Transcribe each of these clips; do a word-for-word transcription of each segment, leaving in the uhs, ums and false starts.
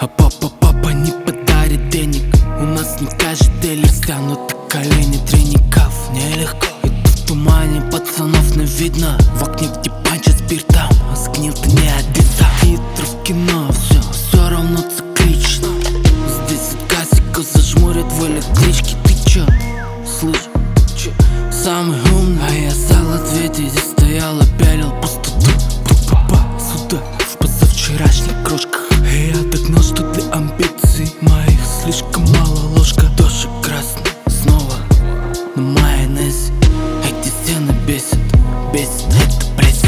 папа, папа не подарит денег. У нас не каждый день стянуты колени треников. Нелегко, и ты в тумане пацанов не видно. В окне, где панча спиртом, а сгнил ты не один там. Хитро в кино, все, все равно циклично. Здесь от кассика зажмурят в электричке. Ты чё, слышь, чё, самый умный? А я зал ответить, здесь стоял и пялил пустоту. Сюда, в позавчерашних крошках. И я догнал, что для амбиций моих слишком мало ложка. Дождь красный снова на майонезе. Эти стены бесят, бесит эта пресса.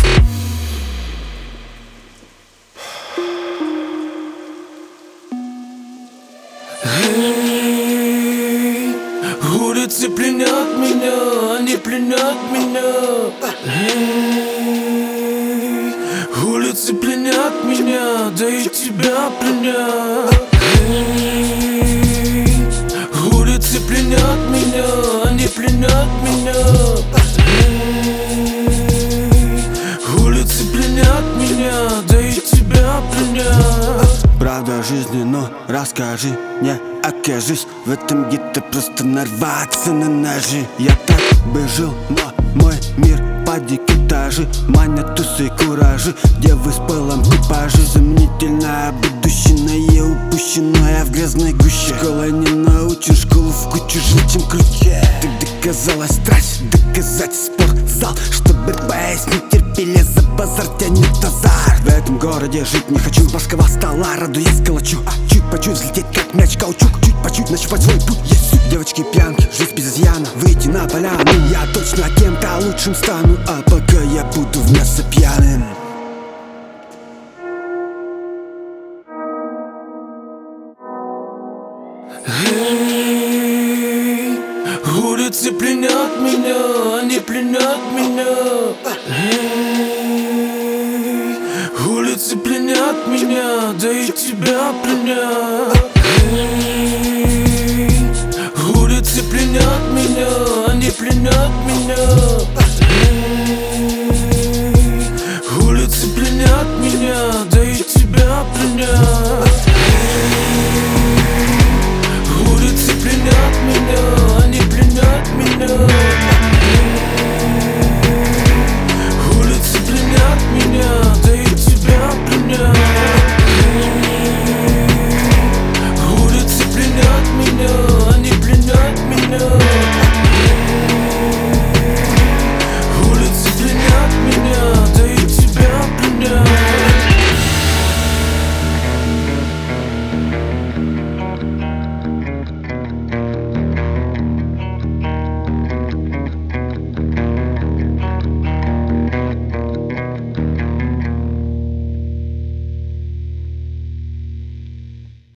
Эй, улицы пленят меня, они пленят меня. Эй, улицы пленят меня, да и тебя пленят. Эй, улицы пленят меня, они пленят меня. Эй, улицы пленят меня, да и тебя пленят. Правда жизни, но расскажи, не окажись в этом гетто, просто нарваться на ножи. Я так бы жил, но мой мир под экипажи. Манят тусы и куражи, девы с пылом типажи. Сомнительное будущее, упущенное в грязной гуще. Школа не научит, школу в кучу жить ключе. Ты доказалась страсть, доказать спортзал, чтобы пояснить терпели за базар тянет азарт. В этом городе жить не хочу, с барского стола радуясь калачу. А чуть по чуть взлететь как мяч каучук, чуть по чуть нащупать свой путь. Есть суть, девочки пьянки, жизнь без изъяна, выйти на поляну. Я точно кем-то лучшим стану, а пока я буду в мясо пьяным. Эй, улицы пленят меня, они пленят меня. Эй, улицы пленят меня, да и тебя пленят. Эй, улицы пленят меня, они пленят меня.